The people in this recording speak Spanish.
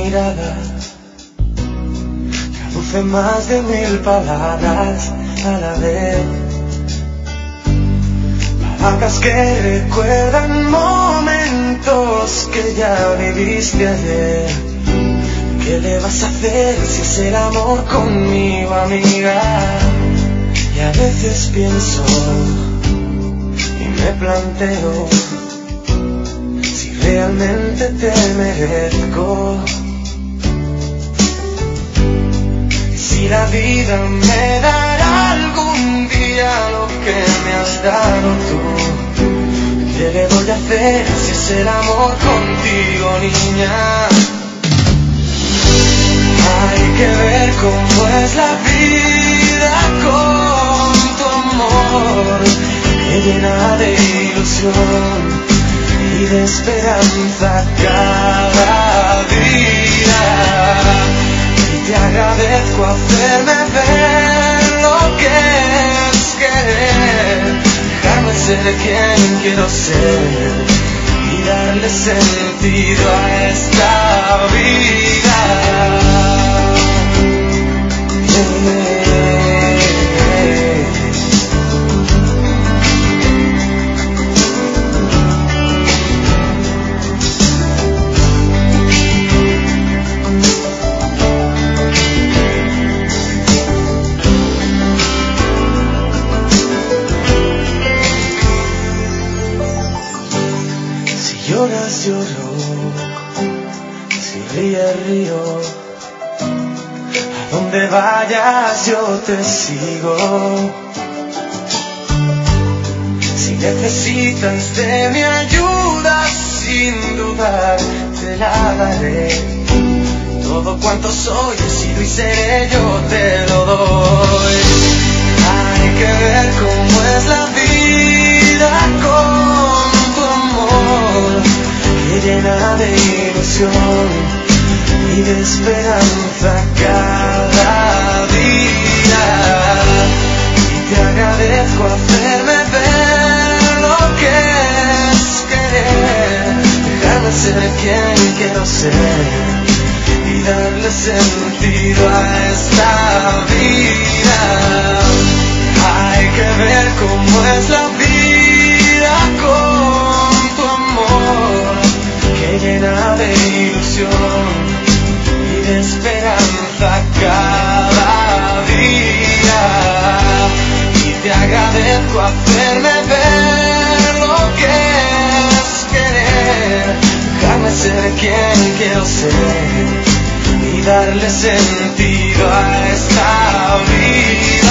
mirada traduce más de 1000 palabras a la vez. Palabras que recuerdan momentos que ya viviste ayer. ¿Qué le vas a hacer si es el amor conmigo, amiga? Y a veces pienso y me planteo si realmente te merezco. Si la vida me dará algún día lo que me has dado tú. ¿Qué le voy a hacer si es el amor contigo, niña? Hay que ver cómo es la vida con tu amor, que llena de ilusión y de esperanza cada día. Y te agradezco hacerme ver lo que es querer, dejarme ser quien quiero ser y darle sentido a esta vida. Si lloras, lloro, si ríes, río. A donde vayas yo te sigo. Si necesitas de mi ayuda, sin dudar te la daré. Todo cuanto soy, he sido y seré, yo te lo doy. Hay que ver cómo es la vida con tu amor, que llena de ilusión y de esperanza cada día. Y te agradezco hacerme ver lo que es querer, dejarme ser quien quiero ser y darle sentido a esta vida. Hay que ver cómo es la vida con tu amor, que llena de ilusión y de esperanza cada día. Y te agradezco hacerme ver lo que es querer, dejarme ser quien quiero ser y darle sentido a esta vida.